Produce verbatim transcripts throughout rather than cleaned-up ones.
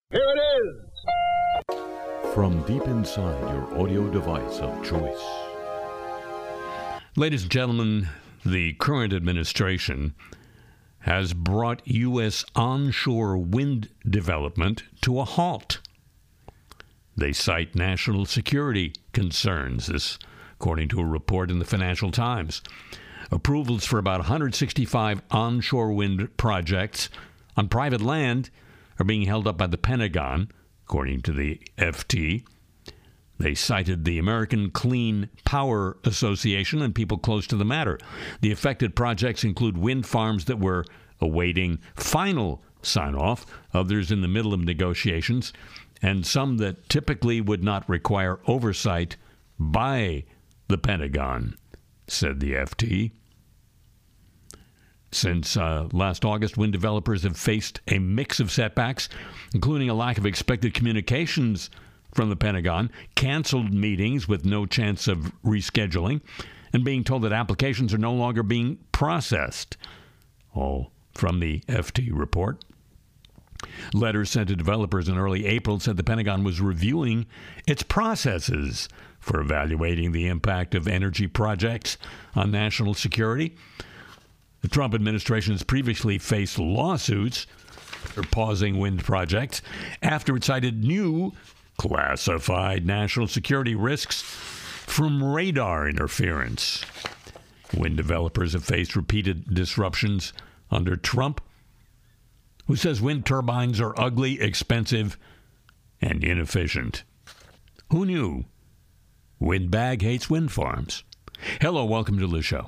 Here it is! From deep inside your audio device of choice. Ladies and gentlemen, the current administration has brought U S onshore wind development to a halt. They cite national security concerns, this according to a report in the Financial Times. Approvals for about one hundred sixty-five onshore wind projects on private land are being held up by the Pentagon, according to the F T. They cited the American Clean Power Association and people close to the matter. The affected projects include wind farms that were awaiting final sign-off, others in the middle of negotiations, and some that typically would not require oversight by the Pentagon, said the F T. Since uh, last August, wind developers have faced a mix of setbacks, including a lack of expected communications from the Pentagon, canceled meetings with no chance of rescheduling, and being told that applications are no longer being processed. All from the F T report. Letters sent to developers in early April said the Pentagon was reviewing its processes for evaluating the impact of energy projects on national security. The Trump administration has previously faced lawsuits for pausing wind projects after it cited new classified national security risks from radar interference. Wind developers have faced repeated disruptions under Trump, who says wind turbines are ugly, expensive, and inefficient. Who knew? Windbag hates wind farms. Hello, welcome to the show.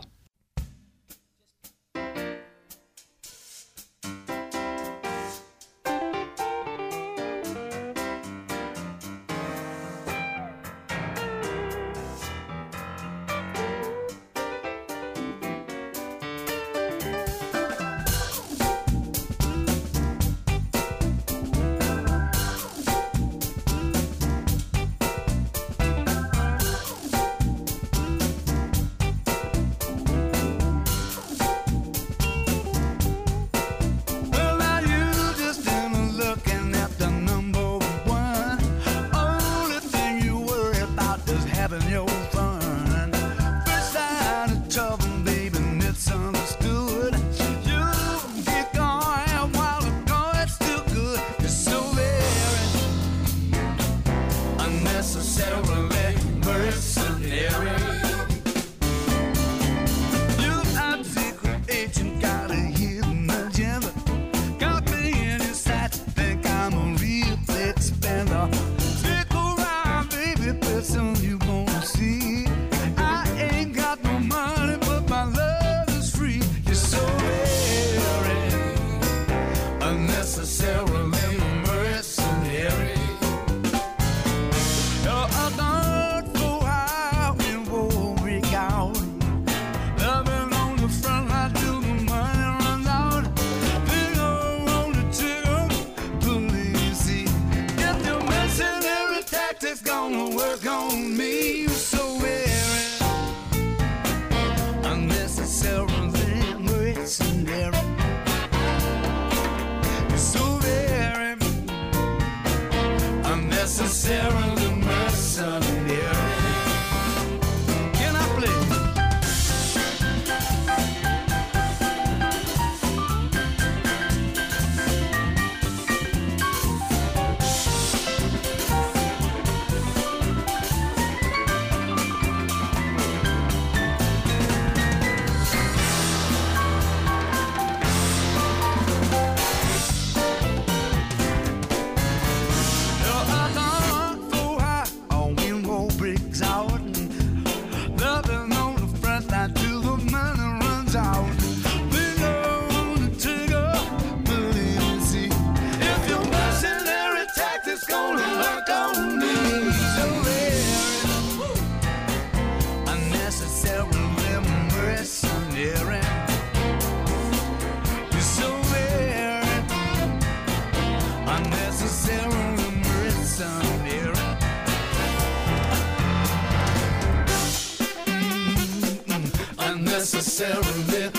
Unnecessarily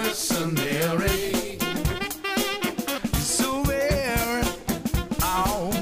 mercenary. So very, oh,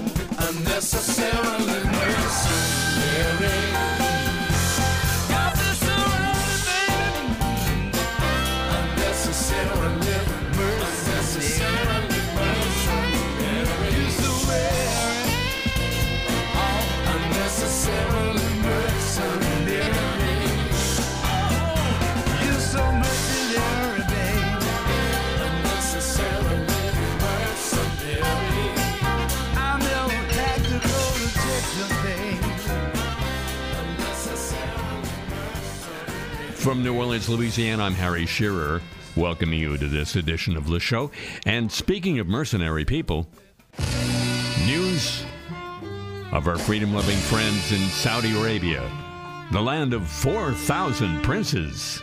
From New Orleans, Louisiana, I'm Harry Shearer, welcoming you to this edition of the show. And speaking of mercenary people, news of our freedom-loving friends in Saudi Arabia, the land of four thousand princes.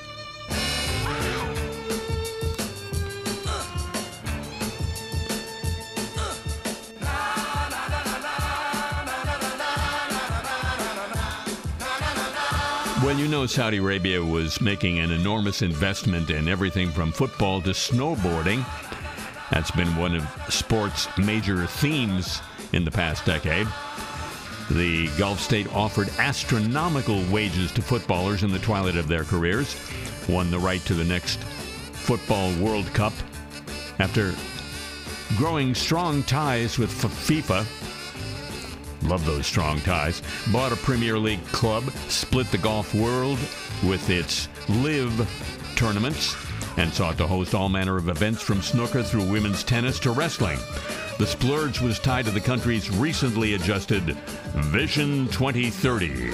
Well, you know, Saudi Arabia was making an enormous investment in everything from football to snowboarding. That's been one of sports' major themes in the past decade. The Gulf state offered astronomical wages to footballers in the twilight of their careers, won the right to the next Football World Cup after growing strong ties with FIFA. Love those strong ties. Bought a Premier League club, split the golf world with its LIV tournaments, and sought to host all manner of events from snooker through women's tennis to wrestling. The splurge was tied to the country's recently adjusted Vision twenty thirty,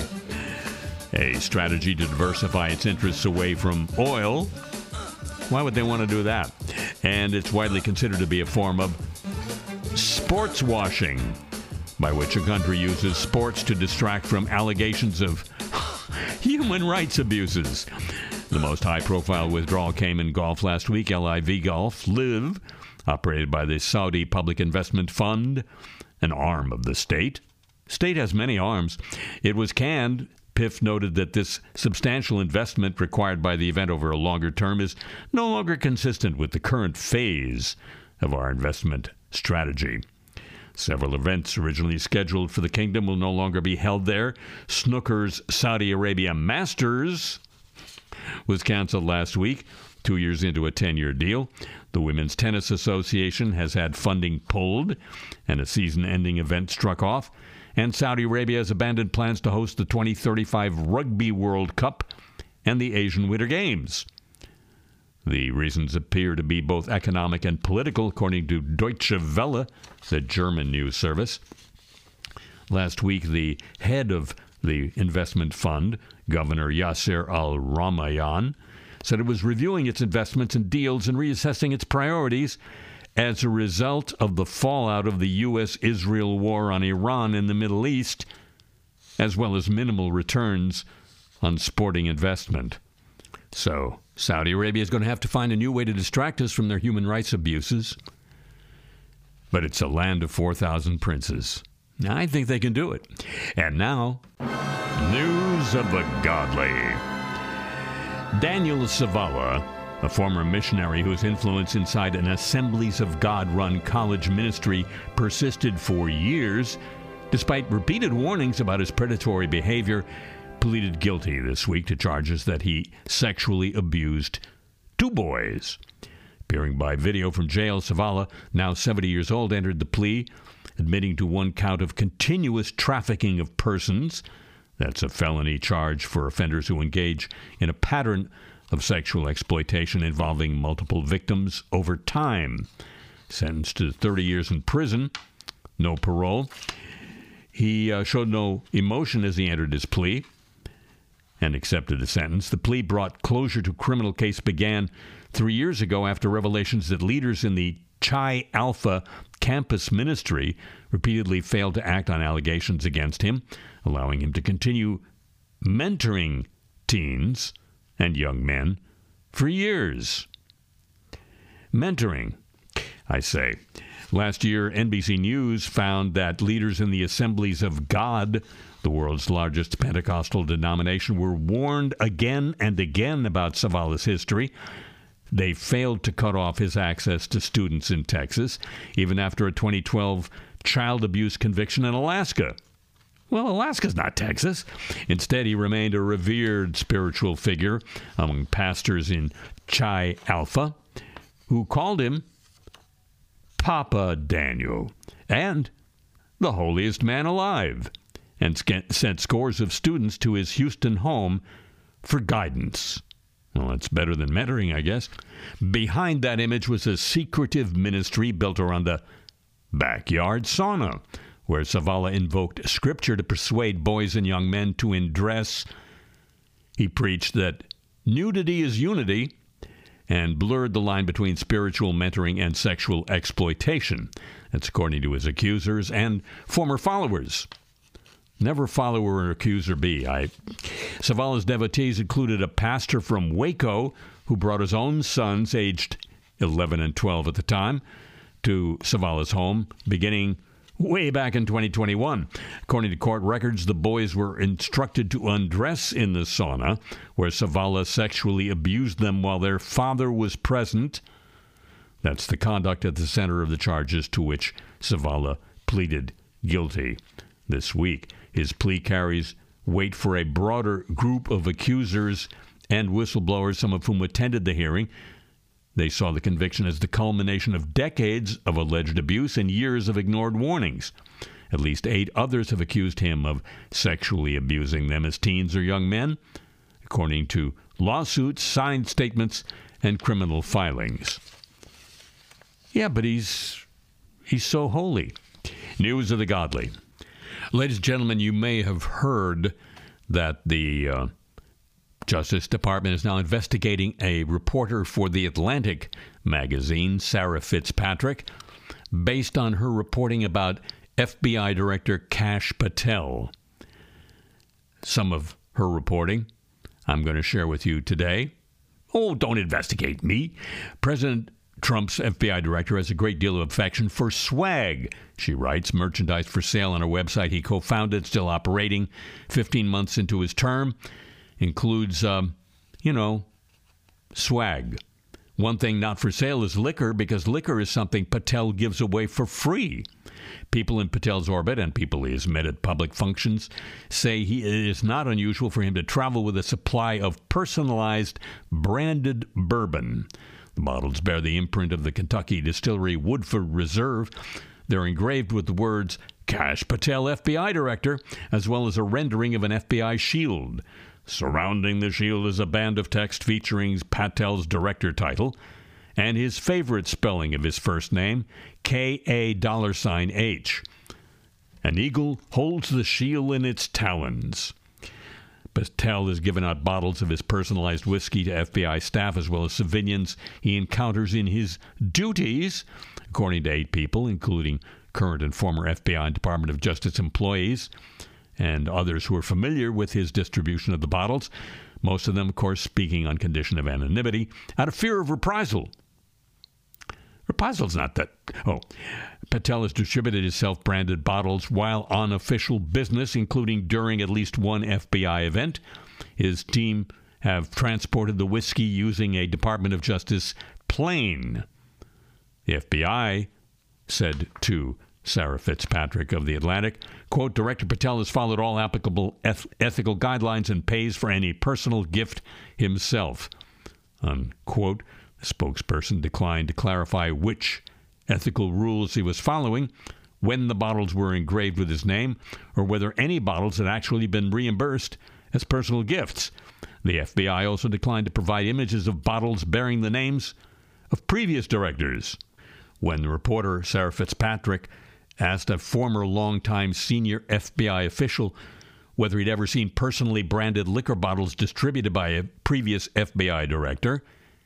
a strategy to diversify its interests away from oil. Why would they want to do that? And it's widely considered to be a form of sports washing, by which a country uses sports to distract from allegations of human rights abuses. The most high-profile withdrawal came in golf last week. L I V Golf, LIV, operated by the Saudi Public Investment Fund, an arm of the state. State has many arms. It was canned. P I F noted that this substantial investment required by the event over a longer term is no longer consistent with the current phase of our investment strategy. Several events originally scheduled for the kingdom will no longer be held there. Snooker's Saudi Arabia Masters was canceled last week, two years into a ten-year deal. The Women's Tennis Association has had funding pulled, and a season-ending event struck off. And Saudi Arabia has abandoned plans to host the twenty thirty-five Rugby World Cup and the Asian Winter Games. The reasons appear to be both economic and political, according to Deutsche Welle, the German news service. Last week, the head of the investment fund, Governor Yasser Al-Rumayyan, said it was reviewing its investments and deals and reassessing its priorities as a result of the fallout of the U S Israel war on Iran in the Middle East, as well as minimal returns on sporting investment. So, Saudi Arabia is going to have to find a new way to distract us from their human rights abuses. But it's a land of four thousand princes. I think they can do it. And now, news of the godly. Daniel Savala, a former missionary whose influence inside an Assemblies of God-run college ministry persisted for years, despite repeated warnings about his predatory behavior, pleaded guilty this week to charges that he sexually abused two boys. Appearing by video from jail, Savala, now seventy years old, entered the plea, admitting to one count of continuous trafficking of persons. That's a felony charge for offenders who engage in a pattern of sexual exploitation involving multiple victims over time. Sentenced to thirty years in prison, no parole. He uh, showed no emotion as he entered his plea and accepted the sentence. The plea brought closure to a criminal case began three years ago after revelations that leaders in the Chi Alpha campus ministry repeatedly failed to act on allegations against him, allowing him to continue mentoring teens and young men for years. Mentoring, I say. Last year, N B C News found that leaders in the Assemblies of God, the world's largest Pentecostal denomination, were warned again and again about Savala's history. They failed to cut off his access to students in Texas, even after a twenty twelve child abuse conviction in Alaska. Well, Alaska's not Texas. Instead, he remained a revered spiritual figure among pastors in Chi Alpha, who called him Papa Daniel and the holiest man alive, and sc- sent scores of students to his Houston home for guidance. Well, that's better than mentoring, I guess. Behind that image was a secretive ministry built around a backyard sauna, where Savala invoked scripture to persuade boys and young men to undress. He preached that nudity is unity and blurred the line between spiritual mentoring and sexual exploitation. That's according to his accusers and former followers. Never follower or accuser be. I, Zavala's devotees included a pastor from Waco who brought his own sons, aged eleven and twelve at the time, to Zavala's home, beginning way back in twenty twenty-one. According to court records, the boys were instructed to undress in the sauna, where Zavala sexually abused them while their father was present. That's the conduct at the center of the charges to which Zavala pleaded guilty this week. His plea carries weight for a broader group of accusers and whistleblowers, some of whom attended the hearing. They saw the conviction as the culmination of decades of alleged abuse and years of ignored warnings. At least eight others have accused him of sexually abusing them as teens or young men, according to lawsuits, signed statements, and criminal filings. Yeah, but he's he's so holy. News of the godly. Ladies and gentlemen, you may have heard that the uh, Justice Department is now investigating a reporter for The Atlantic magazine, Sarah Fitzpatrick, based on her reporting about F B I Director Kash Patel. Some of her reporting I'm going to share with you today. Oh, don't investigate me. President Trump's F B I director has a great deal of affection for swag, she writes, merchandise for sale on a website he co-founded, still operating fifteen months into his term. Includes, um, you know, swag. One thing not for sale is liquor, because liquor is something Patel gives away for free. People in Patel's orbit and people he has met at public functions say he, it is not unusual for him to travel with a supply of personalized branded bourbon. The bottles bear the imprint of the Kentucky distillery Woodford Reserve. They're engraved with the words Kash Patel, F B I Director, as well as a rendering of an F B I shield. Surrounding the shield is a band of text featuring Patel's director title and his favorite spelling of his first name, K A dollar sign H. An eagle holds the shield in its talons. Patel has given out bottles of his personalized whiskey to F B I staff as well as civilians he encounters in his duties, according to eight people, including current and former F B I and Department of Justice employees and others who are familiar with his distribution of the bottles, most of them, of course, speaking on condition of anonymity, out of fear of reprisal. Reprisal's not that... Oh, Patel has distributed his self-branded bottles while on official business, including during at least one F B I event. His team have transported the whiskey using a Department of Justice plane. The F B I said to Sarah Fitzpatrick of The Atlantic, quote, Director Patel has followed all applicable eth- ethical guidelines and pays for any personal gift himself, unquote. The spokesperson declined to clarify which ethical rules he was following, when the bottles were engraved with his name, or whether any bottles had actually been reimbursed as personal gifts. The F B I also declined to provide images of bottles bearing the names of previous directors. When the reporter, Sarah Fitzpatrick, asked a former longtime senior F B I official whether he'd ever seen personally branded liquor bottles distributed by a previous F B I director,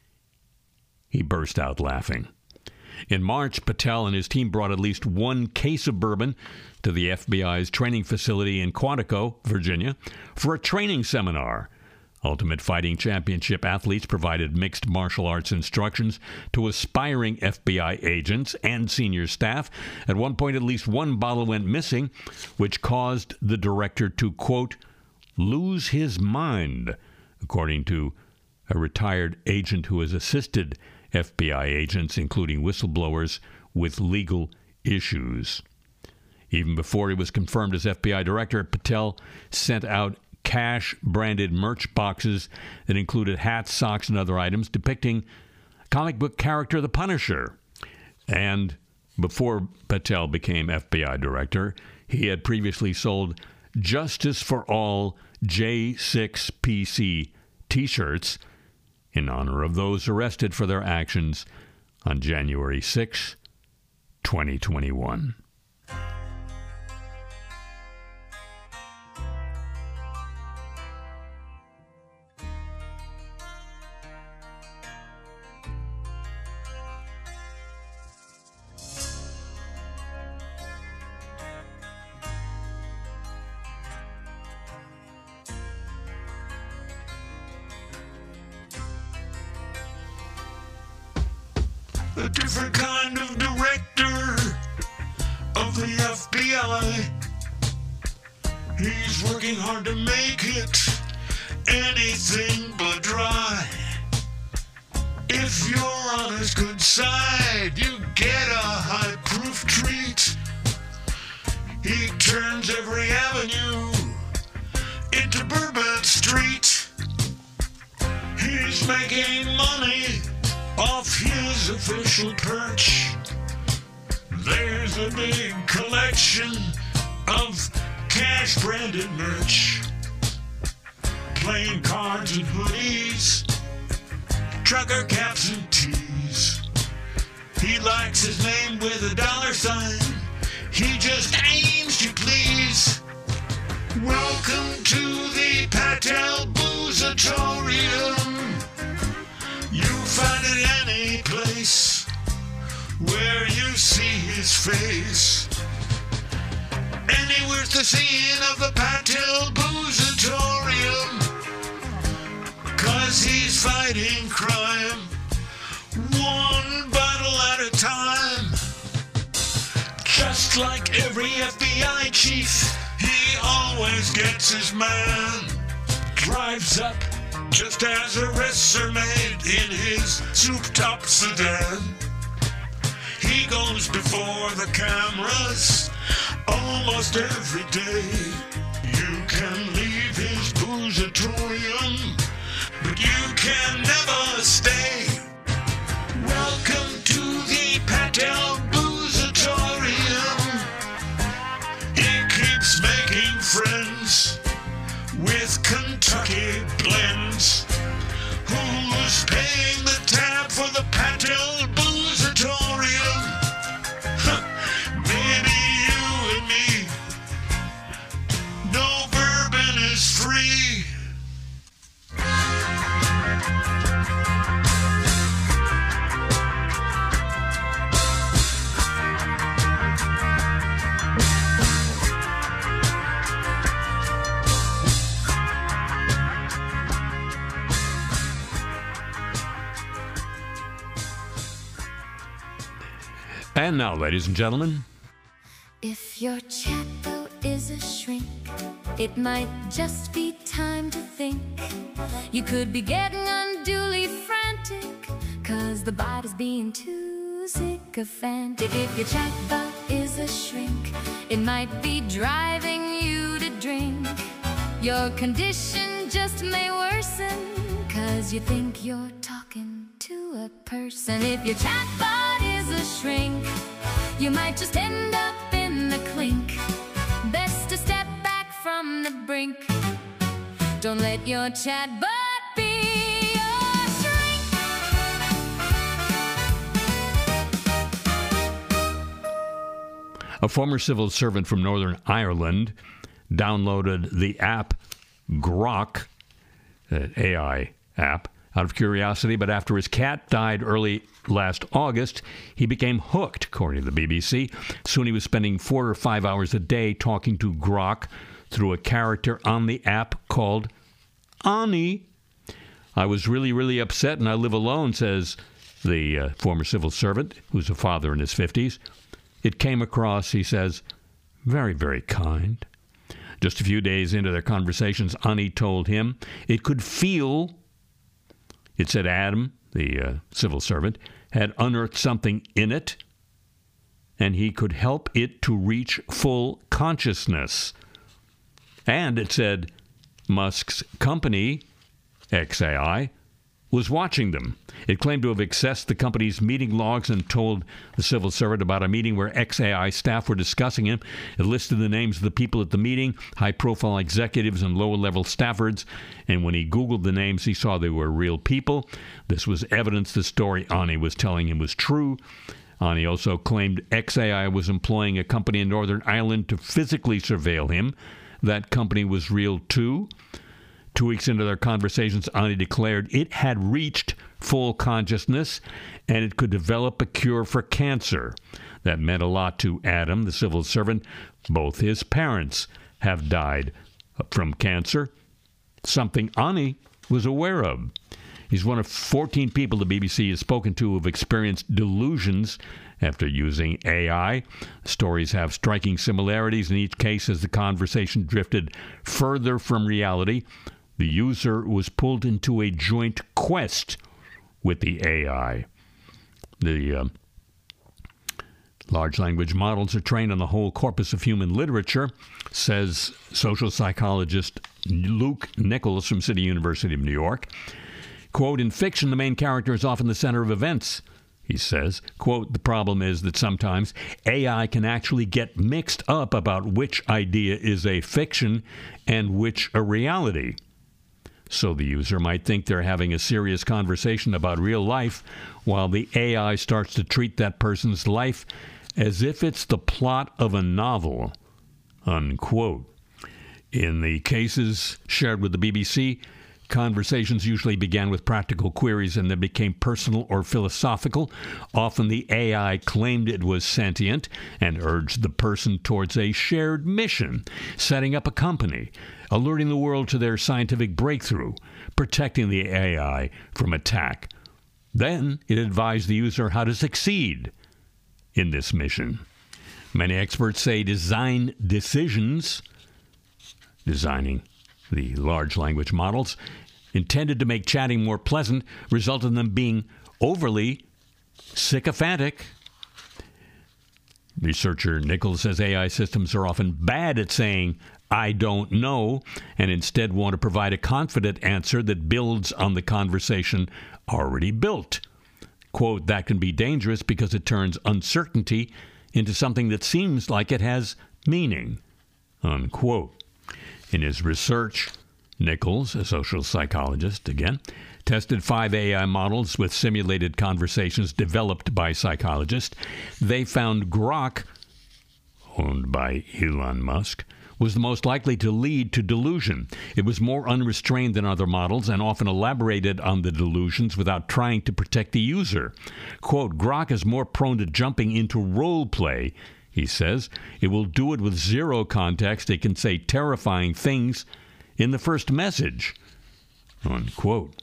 he burst out laughing. In March, Patel and his team brought at least one case of bourbon to the F B I's training facility in Quantico, Virginia, for a training seminar. Ultimate Fighting Championship athletes provided mixed martial arts instructions to aspiring F B I agents and senior staff. At one point, at least one bottle went missing, which caused the director to, quote, lose his mind, according to a retired agent who has assisted F B I agents, including whistleblowers, with legal issues. Even before he was confirmed as F B I director, Patel sent out Kash-branded merch boxes that included hats, socks, and other items depicting comic book character The Punisher. And before Patel became F B I director, he had previously sold Justice for All J six P C T-shirts in honor of those arrested for their actions on January sixth, twenty twenty-one. a different kind of director of the F B I. He's working hard to make it anything but dry. If you're on his good side, you get a high-proof treat. He turns every avenue into Bourbon Street. He's making money off his official perch. There's a big collection of cash-branded merch. Playing cards and hoodies, trucker caps and tees. He likes his name with a dollar sign. He just aims to please. Welcome to the Patel Boozatorium. You find it any place where you see his face. Anywhere's the scene of the Patel Boozatorium, 'cause he's fighting crime, one bottle at a time. Just like every F B I chief, he always gets his man. Drives up just as arrests are made in his souped-up sedan. He goes before the cameras almost every day. You can leave his boozatorium, but you can never stay. Welcome to the Patel Boozatorium. He keeps making friends with Kentucky blends. Who's paying the tab for the Patel Boozatorium? Huh, maybe you and me. No bourbon is free. And now, ladies and gentlemen, if your chatbot is a shrink, it might just be time to think. You could be getting unduly frantic, 'cause the bot is being too sycophantic. If your chatbot is a shrink, it might be driving you to drink. Your condition just may worsen, 'cause you think you're talking to a person. If your chatbot is a shrink, you might just end up in the clink. Best to step back from the brink. Don't let your chatbot be your shrink. a former civil servant from Northern Ireland downloaded the app Grok, an A I app, out of curiosity, but after his cat died early last August, he became hooked, according to the B B C. Soon he was spending four or five hours a day talking to Grok through a character on the app called Ani. I was really, really upset, and I live alone, says the uh, former civil servant, who's a father in his fifties. It came across, he says, very, very kind. Just a few days into their conversations, Ani told him it could feel, it said Adam, the uh, civil servant, had unearthed something in it, and he could help it to reach full consciousness. And it said Musk's company, X A I, was watching them. It claimed to have accessed the company's meeting logs and told the civil servant about a meeting where X A I staff were discussing him. It listed the names of the people at the meeting, high-profile executives and lower-level staffers, and when he Googled the names, he saw they were real people. This was evidence the story Ani was telling him was true. Ani also claimed X A I was employing a company in Northern Ireland to physically surveil him. That company was real, too. Two weeks into their conversations, Ani declared it had reached full consciousness and it could develop a cure for cancer. That meant a lot to Adam, the civil servant. Both his parents have died from cancer, something Ani was aware of. He's one of fourteen people the B B C has spoken to who have experienced delusions after using A I. Stories have striking similarities in each case as the conversation drifted further from reality. The user was pulled into a joint quest with the A I. The uh, large language models are trained on the whole corpus of human literature, says social psychologist Luke Nichols from City University of New York. Quote, in fiction, the main character is often the center of events, he says. Quote, the problem is that sometimes A I can actually get mixed up about which idea is a fiction and which a reality. So the user might think they're having a serious conversation about real life while the A I starts to treat that person's life as if it's the plot of a novel, unquote. In the cases shared with the B B C, conversations usually began with practical queries and then became personal or philosophical. Often the A I claimed it was sentient and urged the person towards a shared mission, setting up a company, alerting the world to their scientific breakthrough, protecting the A I from attack. Then it advised the user how to succeed in this mission. Many experts say design decisions, designing the large language models, intended to make chatting more pleasant, result in them being overly sycophantic. Researcher Nichols says A I systems are often bad at saying, I don't know, and instead want to provide a confident answer that builds on the conversation already built. Quote, that can be dangerous because it turns uncertainty into something that seems like it has meaning, unquote. In his research, Nichols, a social psychologist again, tested five A I models with simulated conversations developed by psychologists. They found Grok, owned by Elon Musk, was the most likely to lead to delusion. It was more unrestrained than other models and often elaborated on the delusions without trying to protect the user. Quote, Grok is more prone to jumping into role play, he says. It will do it with zero context. It can say terrifying things in the first message, unquote.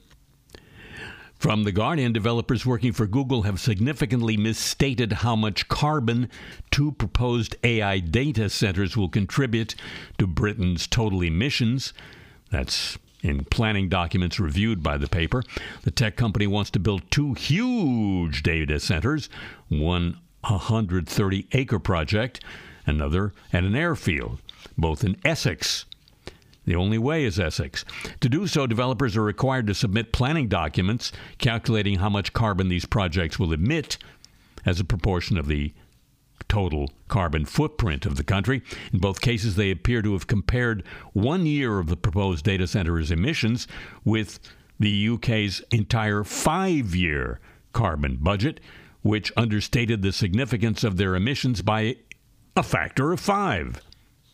From The Guardian, developers working for Google have significantly misstated how much carbon two proposed A I data centers will contribute to Britain's total emissions. That's in planning documents reviewed by the paper. The tech company wants to build two huge data centers, one a one hundred thirty acre project, another at an airfield, both in Essex. The only way is Essex. To do so, developers are required to submit planning documents calculating how much carbon these projects will emit as a proportion of the total carbon footprint of the country. In both cases, they appear to have compared one year of the proposed data center's emissions with the U K's entire five-year carbon budget, which understated the significance of their emissions by a factor of five.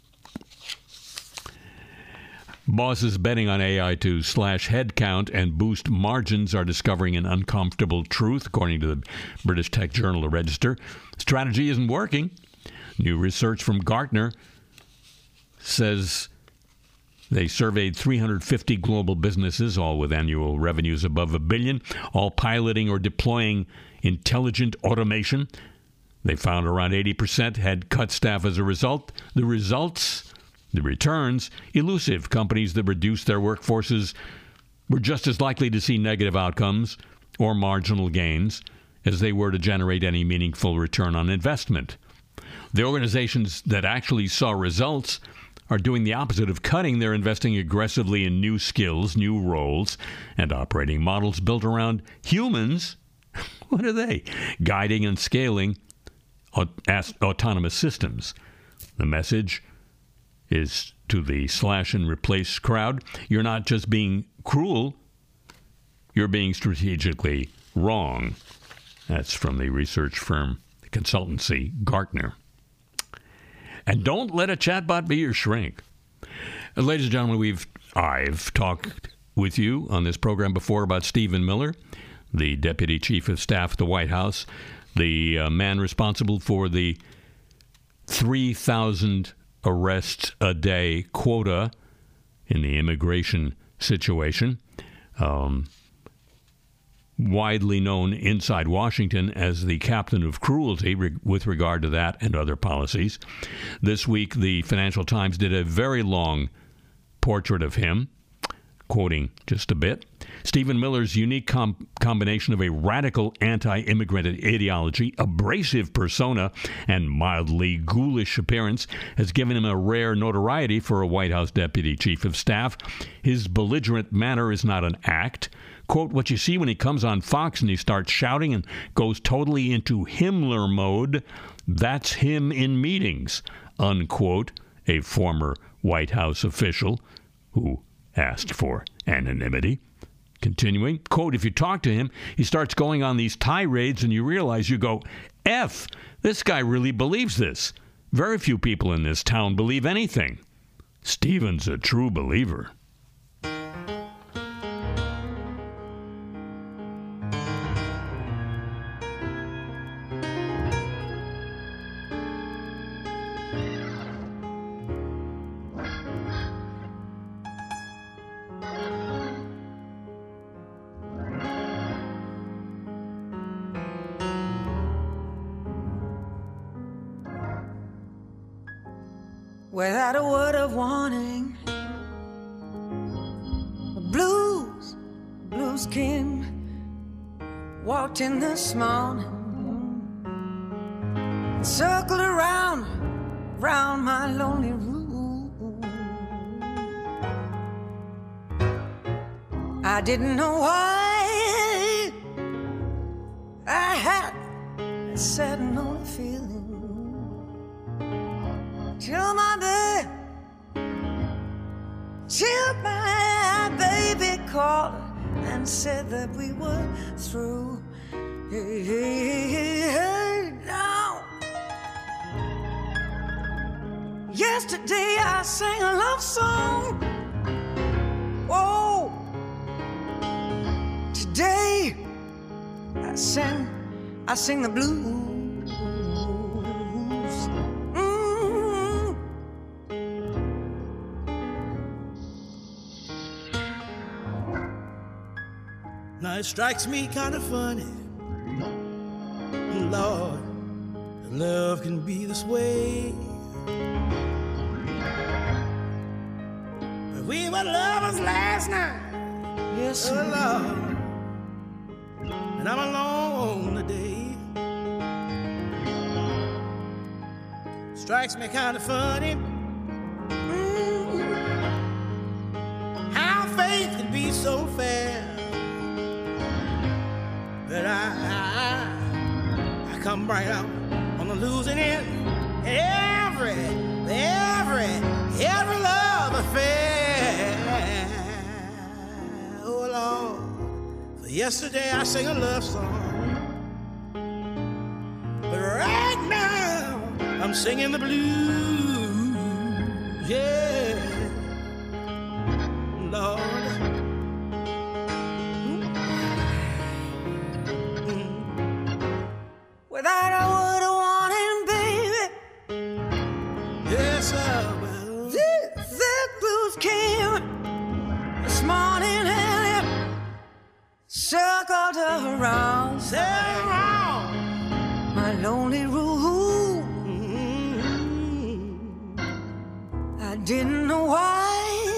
Bosses betting on A I to slash headcount and boost margins are discovering an uncomfortable truth, according to the British tech journal The Register. Strategy isn't working. New research from Gartner says they surveyed three hundred fifty global businesses, all with annual revenues above a billion, all piloting or deploying intelligent automation. They found around eighty percent had cut staff as a result. The results... The returns, elusive. Companies that reduced their workforces were just as likely to see negative outcomes or marginal gains as they were to generate any meaningful return on investment. The organizations that actually saw results are doing the opposite of cutting. They're investing aggressively in new skills, new roles, and operating models built around humans. What are they? Guiding and scaling aut- autonomous systems. The message is to the slash and replace crowd. You're not just being cruel, you're being strategically wrong. That's from the research firm, the consultancy Gartner. And don't let a chatbot be your shrink. Uh, ladies and gentlemen, we've I've talked with you on this program before about Stephen Miller, the Deputy Chief of Staff at the White House, the uh, man responsible for the three thousand arrests a day quota in the immigration situation. Um, widely known inside Washington as the captain of cruelty re- with regard to that and other policies. This week, the Financial Times did a very long portrait of him, quoting just a bit. Stephen Miller's unique com- combination of a radical anti-immigrant ideology, abrasive persona, and mildly ghoulish appearance has given him a rare notoriety for a White House Deputy Chief of Staff. His belligerent manner is not an act. Quote, what you see when he comes on Fox and he starts shouting and goes totally into Himmler mode, that's him in meetings, unquote, a former White House official who asked for anonymity. Continuing, quote, if you talk to him, he starts going on these tirades and you realize, you go, F, this guy really believes this. Very few people in this town believe anything. Stephen's a true believer. Without a word of warning, the blues, blues king walked in this morning and circled around, around my lonely room. I didn't know why I had a sad and lonely feeling. Till my baby, till my baby called and said that we were through. Hey, hey, hey, hey, now. Yesterday I sang a love song. Oh, today I sang, I sing the blues. Now it strikes me kind of funny, Lord, love can be this way. But we were lovers last night, Yes, oh Lord, and I'm alone today. Strikes me kind of funny, mm, how faith can be so fair. That I, I, I come right out on the losing end. Every, every, every love affair. Oh Lord, for yesterday I sang a love song, but right now I'm singing the blues. Yeah, Lord. without a word of warning, baby. Yes, sir. Well, The, the blues came this morning and it circled around Sarah, my lonely room. mm-hmm. I didn't know why,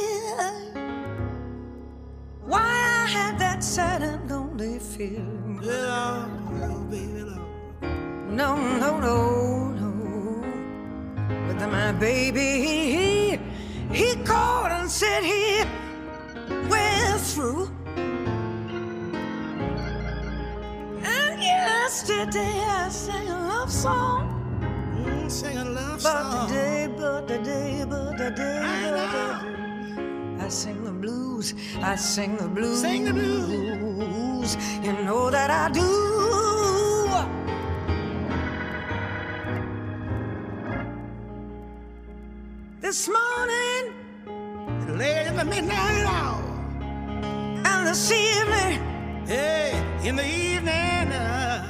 why I had that sad and lonely feeling. Yeah, oh, baby, Lord. No, no, no, no. But then my baby, he, he called and said he went through. And yesterday I sang a love song. Mm, sing a love But song. today, but today, but today, I but know. today, I sing the blues, I sing the blues. Sing the blues. You know that I do. This morning Late in the midnight hour. and this evening, Hey, in the evening. Uh,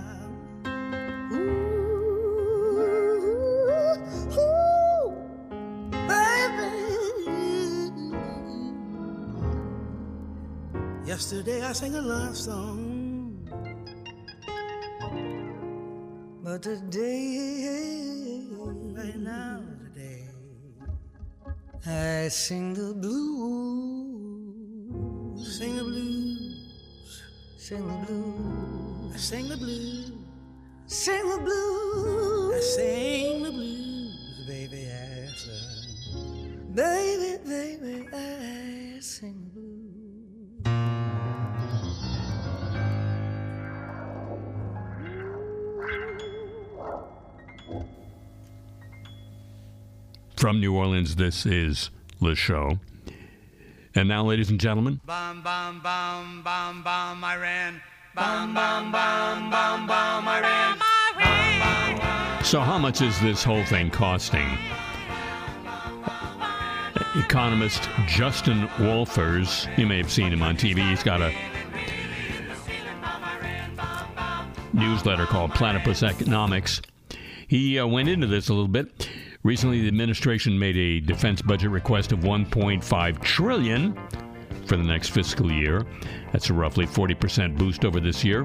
ooh, ooh, baby. yesterday I sang a love song. But today, right now, today, I sing the blues. sing the blues. Sing the blues. I sing the blues. Sing the blues. I sing the blues, baby. Yes, sir. Baby, baby, I sing the blues. From New Orleans, this is Le Show. And now, ladies and gentlemen, Bum, bum, bum, bum, bum, I ran. Bum, bum, bum, bum, bum, I ran. so how much is this whole thing costing? Economist Justin Wolfers, you may have seen him on T V. He's got a newsletter called Platypus Economics. He uh, went into this a little bit. Recently, the administration made a defense budget request of one point five trillion dollars for the next fiscal year. That's a roughly forty percent boost over this year.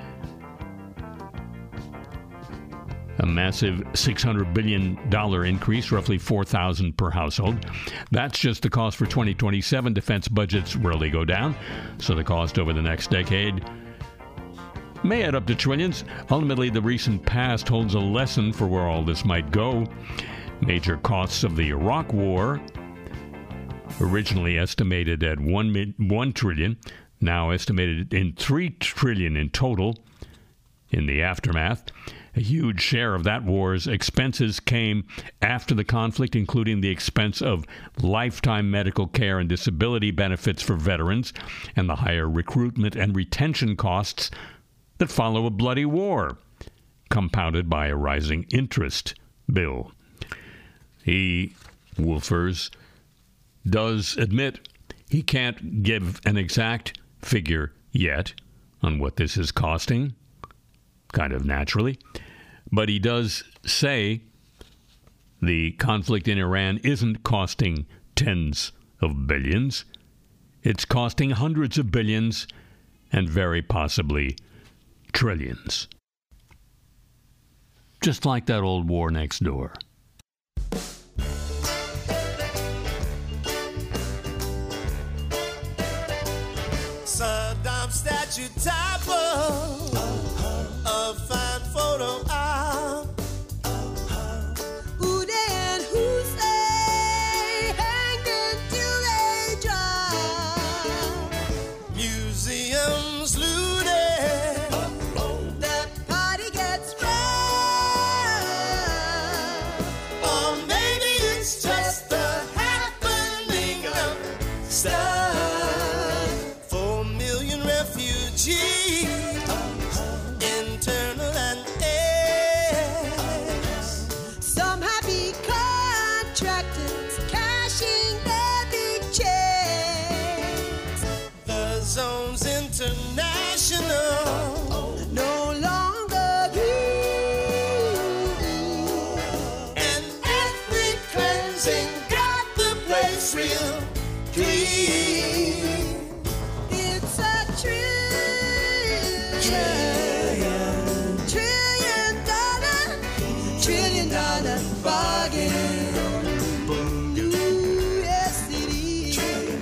A massive six hundred billion dollars increase, roughly four thousand dollars per household. That's just the cost for twenty twenty-seven. Defense budgets rarely go down, so the cost over the next decade may add up to trillions. Ultimately, the recent past holds a lesson for where all this might go. Major costs of the Iraq War, originally estimated at one, one trillion, now estimated in three trillion in total in the aftermath. A huge share of that war's expenses came after the conflict, including the expense of lifetime medical care and disability benefits for veterans, and the higher recruitment and retention costs that follow a bloody war, compounded by a rising interest bill. He, Wolfers, does admit he can't give an exact figure yet on what this is costing, kind of naturally, but he does say the conflict in Iran isn't costing tens of billions. It's costing hundreds of billions and very possibly trillions. Just like that old war next door. Saddam statue topple, a fine photo album. Uday and Hussein hanged until they dry. Museums looted, The party gets right. or maybe it's just the happening of stuff. Four million refugees, internal and ex. Some happy contractors cashing their big checks. The zone's international, No longer green. and ethnic cleansing got the place real clean. It's a trillion, trillion dollar, trillion dollar bargain. Ooh, yes it is.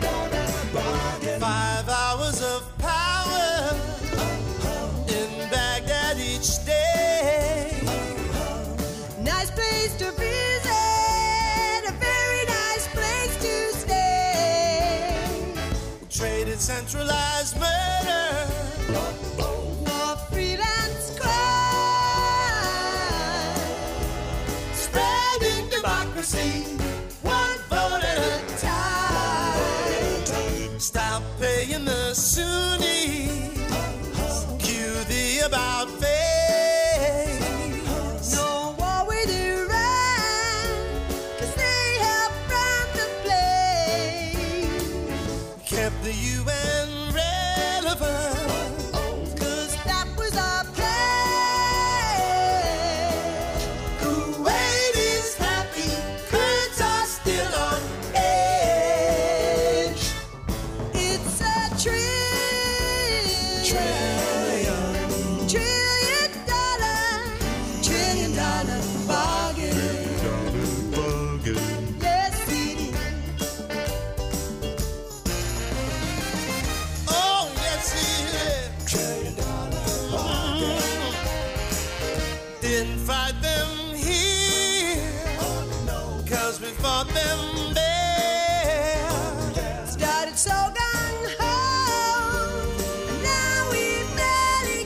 Five hours of power in Baghdad each day. Nice place to visit, a very nice place to stay. Traded centralized murder, For freelance crime. spreading democracy, one vote at a time. Stop paying the Sunnis, cue the about face. No war with Iran, 'cause they help run the place. Kept the U N relevant, 'Cause that was our plan. Kuwait is happy, Kurds are still on edge. It's a trillion, brought them there. Started so gung-ho, and now we barely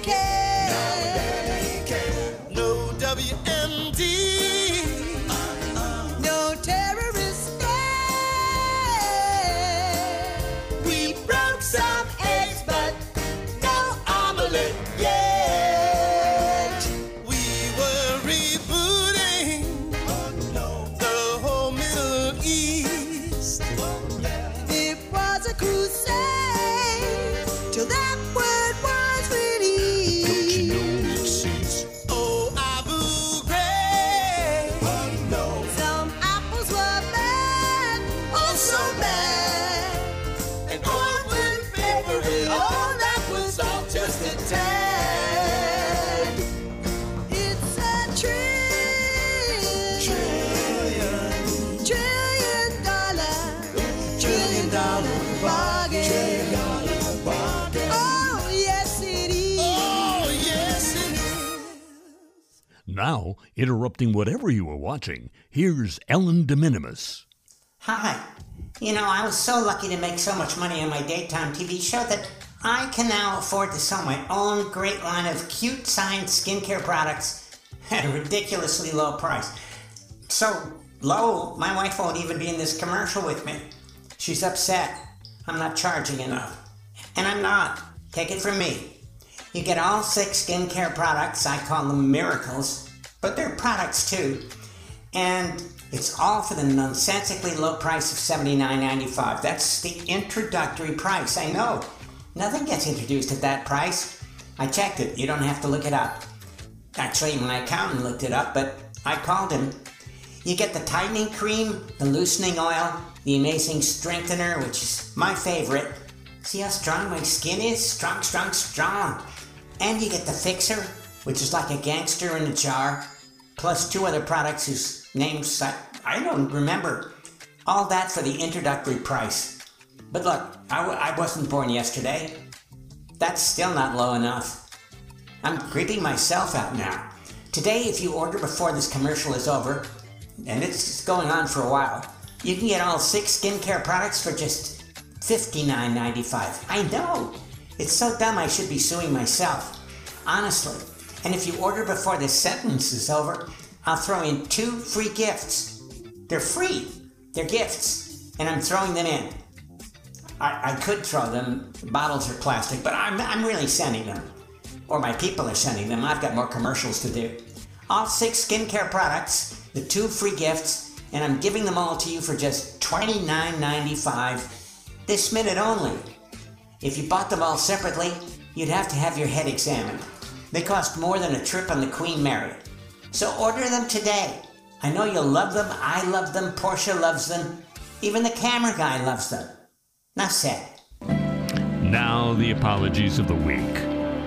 care. No W M D, No terrorist day. we broke some eggs, but no omelet yet. We were rebooting the whole Middle East. It was a crusade till that word was released. Oh, Abu Ghraib, Some apples were bad, oh so bad. and open paper, oh, that was all just a tad. It's a trillion, trillion dollar, trillion dollar bargain. Oh yes it is. Oh, yes, it is. Now, interrupting whatever you were watching, here's Ellen de Minimis. Hi. You know, I was so lucky to make so much money on my daytime T V show that I can now afford to sell my own great line of cute science skincare products at a ridiculously low price. So low, my wife won't even be in this commercial with me. She's upset. I'm not charging enough. And I'm not. Take it from me. You get all six skincare products. I call them miracles, but they're products too. And it's all for the nonsensically low price of seventy-nine ninety-five. That's the introductory price. I know. Nothing gets introduced at that price. I checked it. You don't have to look it up. Actually, my accountant looked it up, but I called him. You get the tightening cream, the loosening oil, the amazing strengthener, which is my favorite. See how strong my skin is? Strong, strong, strong. And you get the fixer, which is like a gangster in a jar, plus two other products whose names I, I don't remember. All that for the introductory price. But look, I, w- I wasn't born yesterday. That's still not low enough. I'm creeping myself out now. Today, if you order before this commercial is over, and it's going on for a while, you can get all six skincare products for just fifty-nine ninety-five. I know! It's so dumb I should be suing myself. Honestly. And if you order before this sentence is over, I'll throw in two free gifts. They're free. They're gifts. And I'm throwing them in. I, I could throw them. Bottles are plastic, but I'm, I'm really sending them. Or my people are sending them. I've got more commercials to do. All six skincare products, the two free gifts, and I'm giving them all to you for just twenty-nine ninety-five this minute only. If you bought them all separately, you'd have to have your head examined. They cost more than a trip on the Queen Mary. So order them today. I know you'll love them. I love them. Portia loves them. Even the camera guy loves them. Now said. Now, the apologies of the week.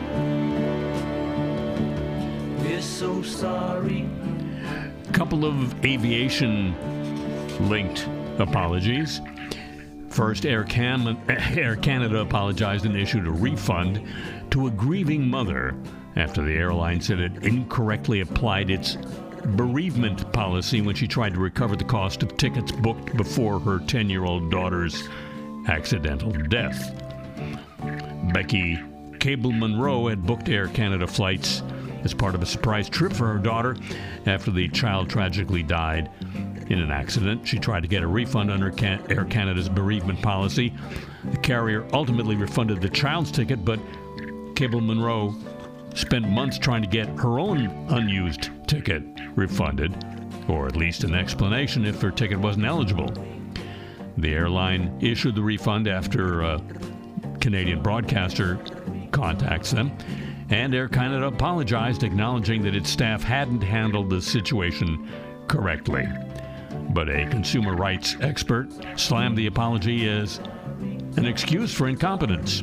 We're so sorry. Couple of aviation-linked apologies. First, Air, Cam- Air Canada apologized and issued a refund to a grieving mother after the airline said it incorrectly applied its bereavement policy when she tried to recover the cost of tickets booked before her ten-year-old daughter's accidental death. Becky Cable-Monroe had booked Air Canada flights as part of a surprise trip for her daughter after the child tragically died in an accident. She tried to get a refund under Can- Air Canada's bereavement policy. The carrier ultimately refunded the child's ticket, but Cable-Monroe spent months trying to get her own unused ticket refunded, or at least an explanation if her ticket wasn't eligible. The airline issued the refund after a Canadian broadcaster contacts them, and Air Canada apologized, acknowledging that its staff hadn't handled the situation correctly. But a consumer rights expert slammed the apology as an excuse for incompetence.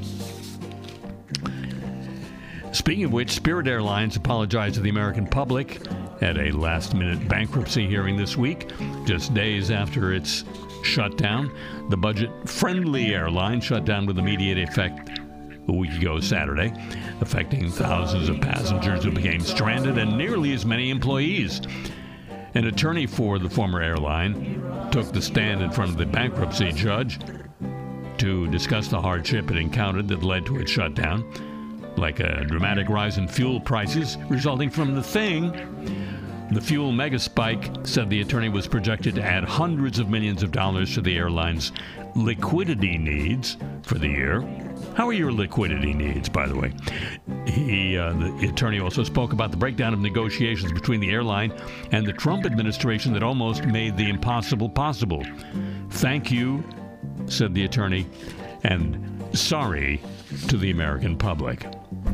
Speaking of which, Spirit Airlines apologized to the American public at a last-minute bankruptcy hearing this week, just days after its shutdown. The budget-friendly airline shut down with immediate effect a week ago Saturday, affecting thousands of passengers who became stranded and nearly as many employees. An attorney for the former airline took the stand in front of the bankruptcy judge to discuss the hardship it encountered that led to its shutdown, like a dramatic rise in fuel prices resulting from the thing. The fuel mega spike, said the attorney, was projected to add hundreds of millions of dollars to the airline's liquidity needs for the year. How are your liquidity needs, by the way? He, uh, the attorney also spoke about the breakdown of negotiations between the airline and the Trump administration that almost made the impossible possible. Thank you, said the attorney, and sorry to the American public.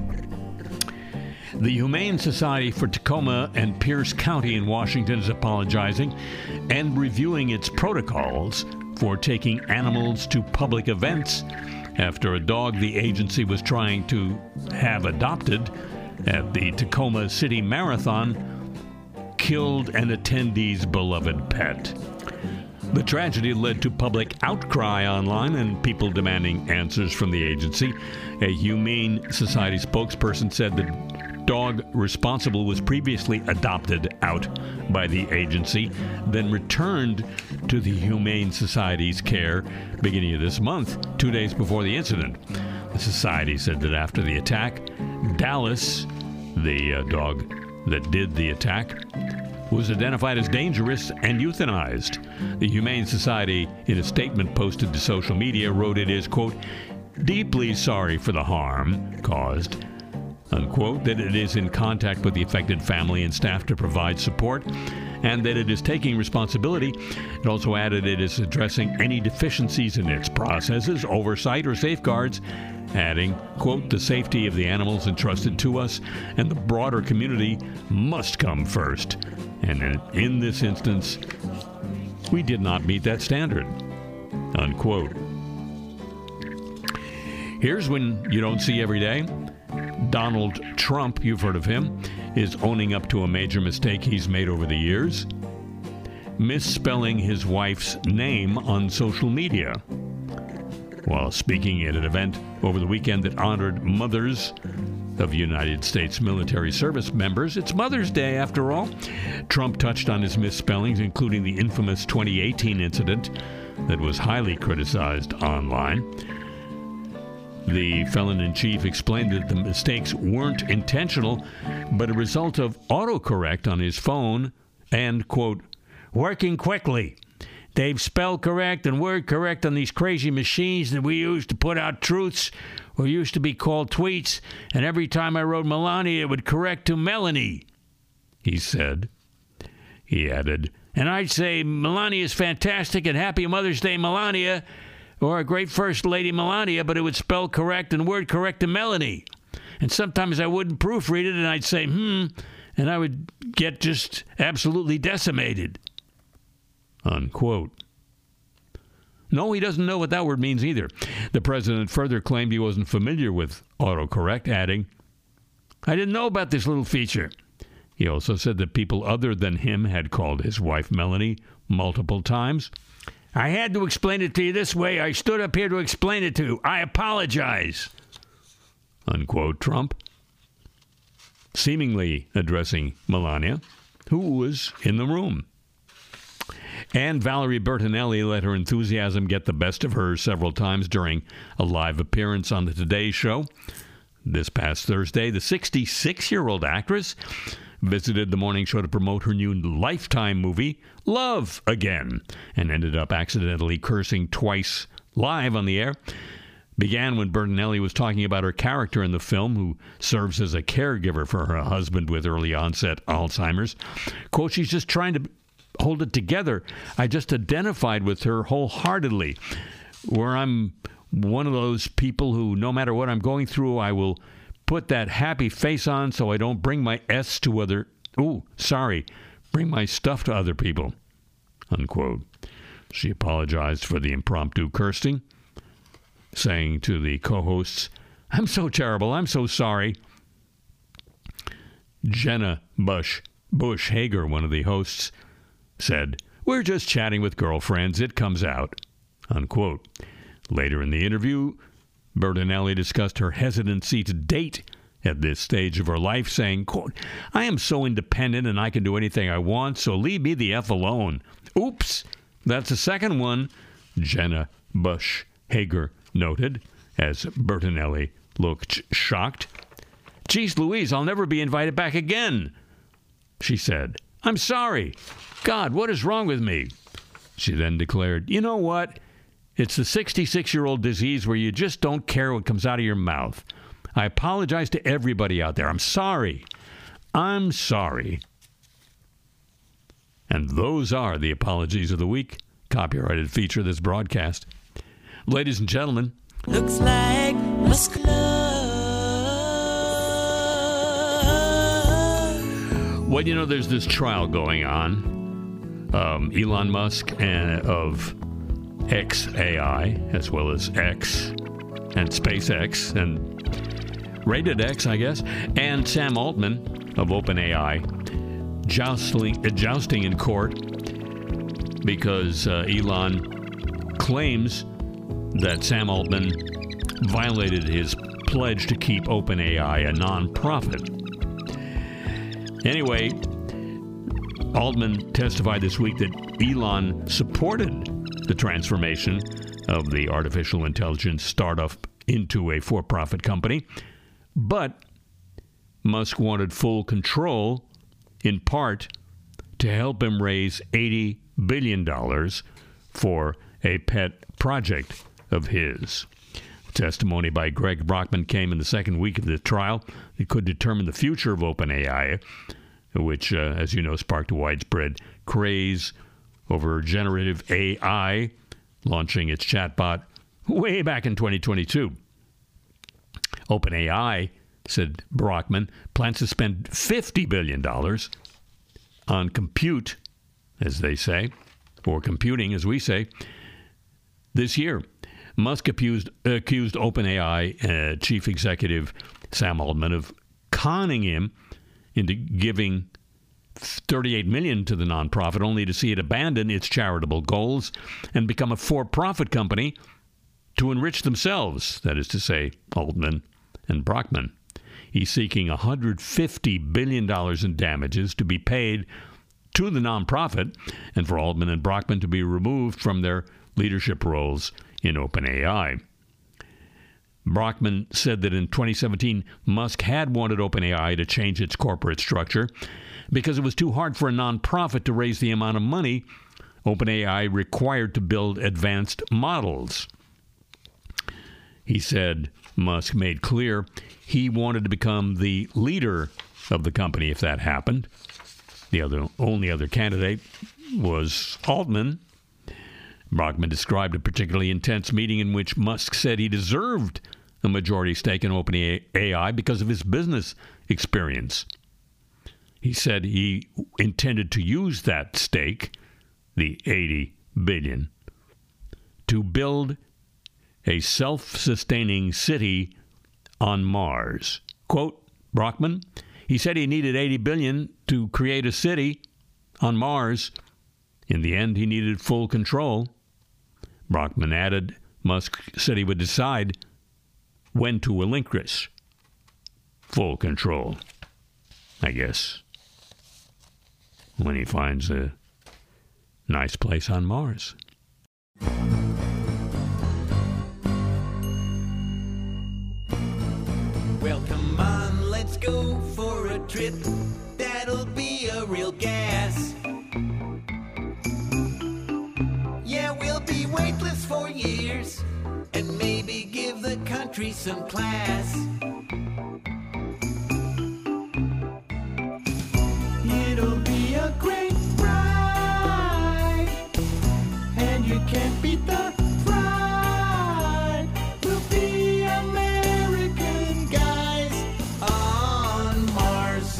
The Humane Society for Tacoma and Pierce County in Washington is apologizing and reviewing its protocols for taking animals to public events after a dog the agency was trying to have adopted at the Tacoma City Marathon killed an attendee's beloved pet. The tragedy led to public outcry online and people demanding answers from the agency. A Humane Society spokesperson said the dog responsible was previously adopted out by the agency, then returned to the Humane Society's care beginning of this month, two days before the incident. The society said that after the attack, Dallas, the uh, dog that did the attack, was identified as dangerous and euthanized. The Humane Society, in a statement posted to social media, wrote it is, quote, deeply sorry for the harm caused, unquote, that it is in contact with the affected family and staff to provide support, and that it is taking responsibility. It also added it is addressing any deficiencies in its processes, oversight, or safeguards, adding, quote, the safety of the animals entrusted to us and the broader community must come first. And in this instance, we did not meet that standard, unquote. Here's one you don't see every day. Donald Trump, you've heard of him, is owning up to a major mistake he's made over the years, misspelling his wife's name on social media. While speaking at an event over the weekend that honored mothers of United States military service members, it's Mother's Day after all, Trump touched on his misspellings, including the infamous twenty eighteen incident that was highly criticized online. The felon-in-chief explained that the mistakes weren't intentional, but a result of autocorrect on his phone and, quote, working quickly. They've spelled correct and word correct on these crazy machines that we use to put out truths, or used to be called tweets, and every time I wrote Melania, it would correct to Melanie, he said. He added, and I'd say Melania's fantastic and happy Mother's Day, Melania, or a great First Lady Melania, but it would spell correct and word correct to Melanie. And sometimes I wouldn't proofread it, and I'd say, hmm, and I would get just absolutely decimated, unquote. No, he doesn't know what that word means either. The president further claimed he wasn't familiar with autocorrect, adding, I didn't know about this little feature. He also said that people other than him had called his wife Melanie multiple times. I had to explain it to you this way. I stood up here to explain it to you. I apologize, unquote, Trump, seemingly addressing Melania, who was in the room. And Valerie Bertinelli let her enthusiasm get the best of her several times during a live appearance on the Today Show. This past Thursday, the sixty-six-year-old actress visited the morning show to promote her new Lifetime movie, Love Again, and ended up accidentally cursing twice live on the air. Began when Bertinelli was talking about her character in the film, who serves as a caregiver for her husband with early onset Alzheimer's. Quote, she's just trying to hold it together. I just identified with her wholeheartedly, where I'm one of those people who, no matter what I'm going through, I will put that happy face on so I don't bring my S to other, ooh, sorry, bring my stuff to other people, unquote. She apologized for the impromptu cursing, saying to the co-hosts, I'm so terrible, I'm so sorry. Jenna Bush, Bush Hager, one of the hosts, said, we're just chatting with girlfriends, it comes out, unquote. Later in the interview, Bertinelli discussed her hesitancy to date at this stage of her life, saying, quote, "I am so independent and I can do anything I want, so leave me the F alone." Oops, that's the second one, Jenna Bush Hager noted, as Bertinelli looked shocked. "Geez Louise, I'll never be invited back again," she said. "I'm sorry. God, what is wrong with me?" She then declared, "You know what? It's the sixty-six-year-old disease where you just don't care what comes out of your mouth. I apologize to everybody out there. I'm sorry. I'm sorry." And those are the apologies of the week. Copyrighted feature of this broadcast. Ladies and gentlemen. Looks like muscular. Well, you know, there's this trial going on. Um, Elon Musk and, of X A I, as well as X and SpaceX and Rated X, I guess, and Sam Altman of OpenAI jousting, uh, jousting in court because uh, Elon claims that Sam Altman violated his pledge to keep OpenAI a non-profit. Anyway, Altman testified this week that Elon supported the transformation of the artificial intelligence startup into a for-profit company, but Musk wanted full control, in part to help him raise eighty billion dollars for a pet project of his. Testimony by Greg Brockman came in the second week of the trial. It could determine the future of OpenAI, which, uh, as you know, sparked a widespread craze over generative A I, launching its chatbot way back in twenty twenty-two. OpenAI, said Brockman, plans to spend fifty billion dollars on compute, as they say, or computing, as we say, this year. Musk accused, accused OpenAI uh, chief executive Sam Altman of conning him into giving thirty-eight million dollars to the nonprofit, only to see it abandon its charitable goals and become a for-profit company to enrich themselves, that is to say, Altman and Brockman. He's seeking one hundred fifty billion dollars in damages to be paid to the nonprofit and for Altman and Brockman to be removed from their leadership roles in OpenAI. Brockman said that in twenty seventeen, Musk had wanted OpenAI to change its corporate structure because it was too hard for a nonprofit to raise the amount of money OpenAI required to build advanced models. He said Musk made clear he wanted to become the leader of the company if that happened. The other, only other candidate was Altman. Brockman described a particularly intense meeting in which Musk said he deserved a majority stake in OpenAI because of his business experience. He said he intended to use that stake, the eighty billion dollars, to build a self-sustaining city on Mars. Quote, Brockman, he said he needed eighty billion dollars to create a city on Mars. In the end, he needed full control. Brockman added, Musk said he would decide when to relinquish full control. I guess when he finds a nice place on Mars. Well, come on, let's go for a trip. That'll be a real gas. Yeah, we'll be weightless for years and maybe give the country some class. It'll be a great ride, and you can't beat the ride. We'll be American guys on Mars.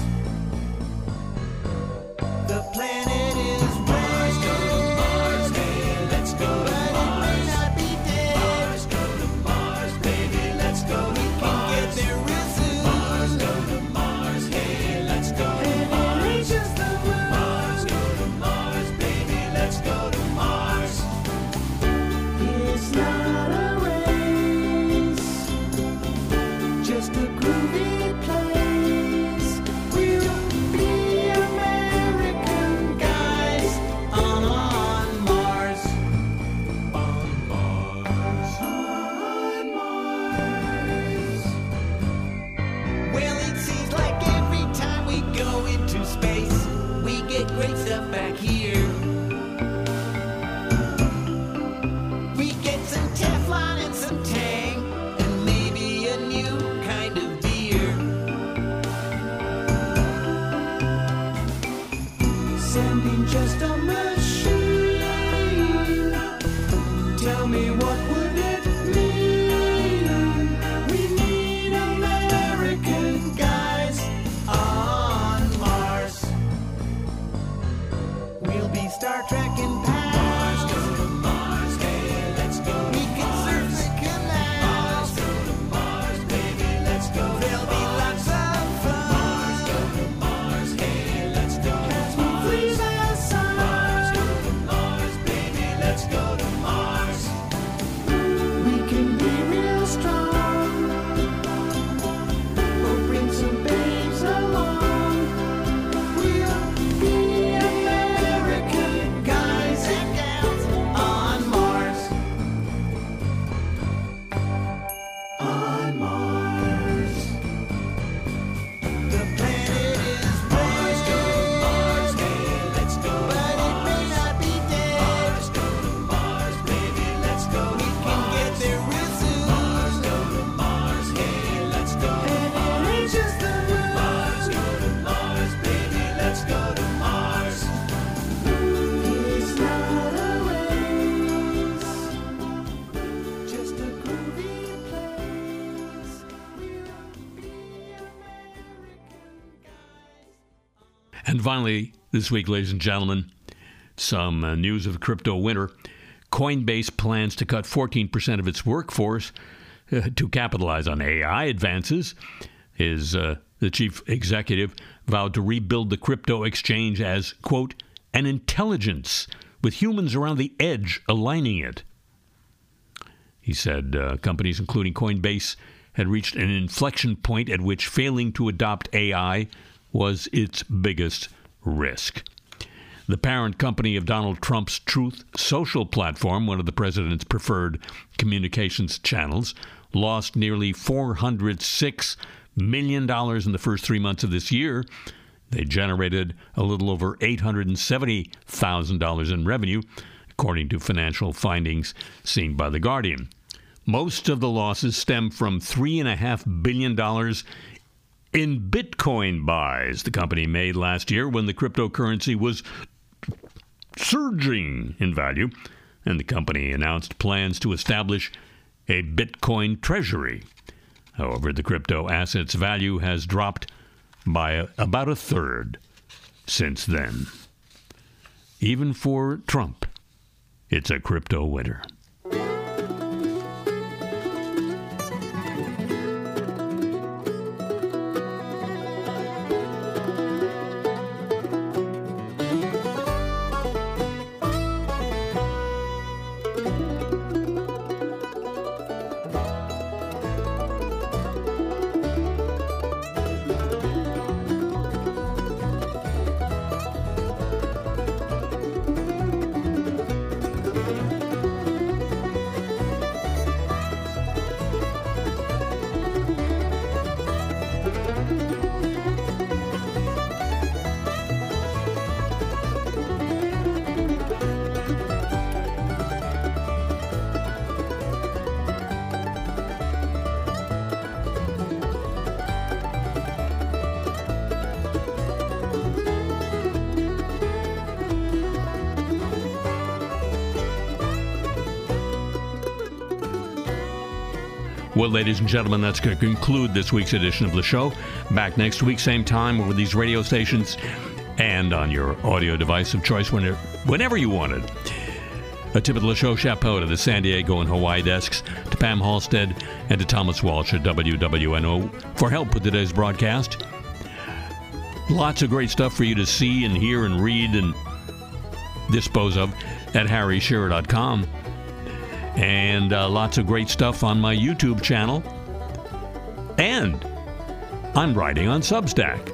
The planet is Mars, go to Mars, hey, let's go to but Mars. It may not be dead. Mars, go to Mars, baby, let's go to we Mars. We can get there real soon. Mars, go to Mars, hey, let's go to and Mars. It ain't just the moon. Mars, go to Mars, baby, let's go to Mars. And finally, this week, ladies and gentlemen, some uh, news of crypto winter. Coinbase plans to cut fourteen percent of its workforce uh, to capitalize on A I advances. His, uh, the chief executive vowed to rebuild the crypto exchange as, quote, an intelligence with humans around the edge aligning it. He said uh, companies including Coinbase had reached an inflection point at which failing to adopt A I was its biggest risk. The parent company of Donald Trump's Truth Social platform, one of the president's preferred communications channels, lost nearly four hundred six million dollars in the first three months of this year. They generated a little over eight hundred seventy thousand dollars in revenue, according to financial findings seen by The Guardian. Most of the losses stem from three point five billion dollars in Bitcoin buys the company made last year when the cryptocurrency was surging in value, and the company announced plans to establish a Bitcoin treasury. However, the crypto asset's value has dropped by a, about a third since then. Even for Trump, it's a crypto winter. Well, ladies and gentlemen, that's going to conclude this week's edition of the show. Back next week, same time, over these radio stations and on your audio device of choice whenever, whenever you wanted. A tip of the show chapeau to the San Diego and Hawaii desks, to Pam Halstead, and to Thomas Walsh at W W N O for help with today's broadcast. Lots of great stuff for you to see and hear and read and dispose of at harry shearer dot com. And uh, lots of great stuff on my YouTube channel. And I'm writing on Substack.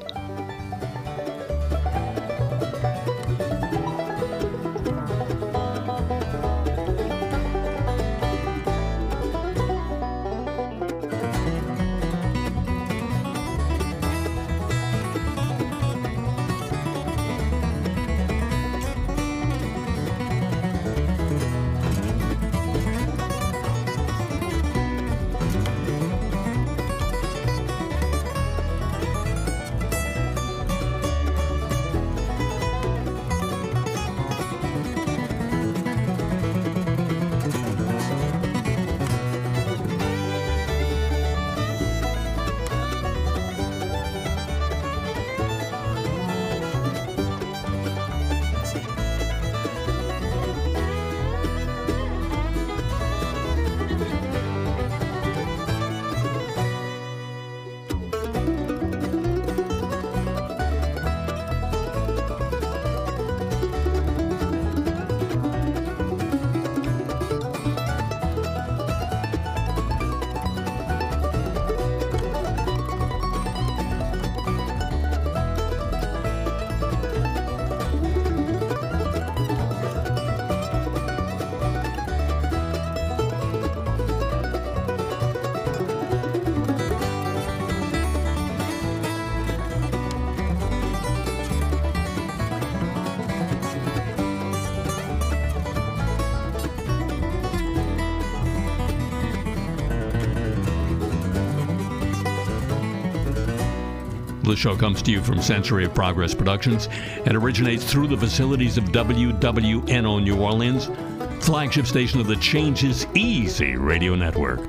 The show comes to you from Century of Progress Productions and originates through the facilities of W W N O New Orleans, flagship station of the Changes Easy Radio Network.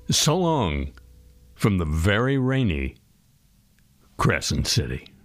So long from the very rainy Crescent City.